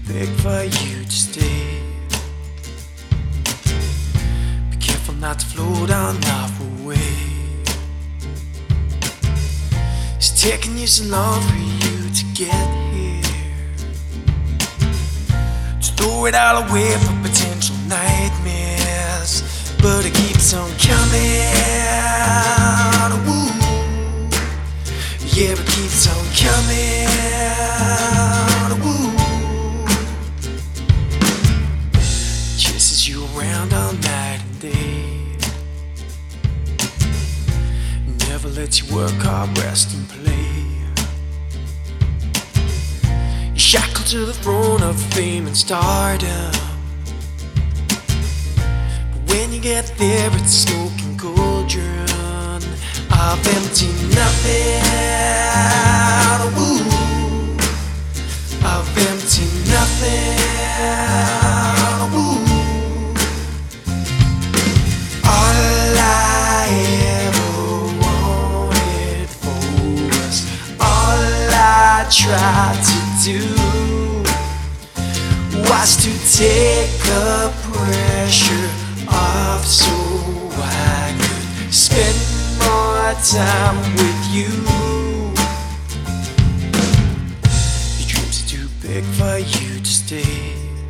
big for you to stay. Be careful not to float on halfway. It's taking you so long for you to get here, to throw it all away for potential nightmares, but it keeps on coming. Ooh. Yeah, it keeps on coming. Ooh. Chases you around all night and day, never lets you work hard, rest and play. You're shackled to the throne of fame and stardom, but when you get there it's a smoking cauldron of empty nothing. Ooh. Of empty nothing. Ooh. All I ever wanted for us, all I tried to do was to take the pressure off so I could spend more time with you. Your dreams are too big for you to stay.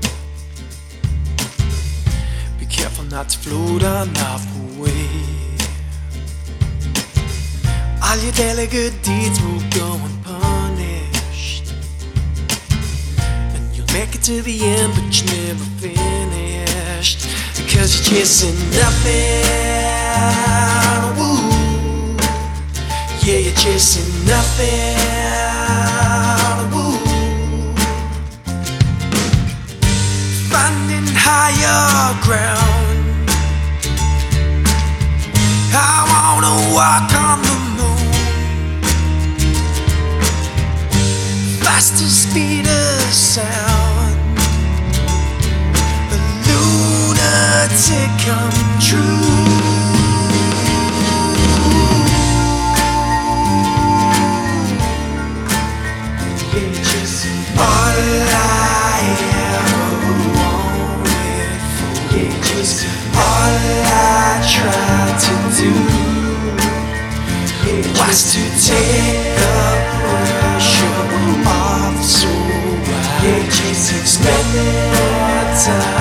Be careful not to float on halfway. All your daily good deeds will go unpunished, and you'll make it to the end, but you're never finished, because you're chasing nothing. Ooh. Yeah, you're chasing nothing. Ooh. Finding higher ground. I wanna walk on the moon, faster speed of sound, a lunatic come true. Was to take the pressure off so I can spend more time.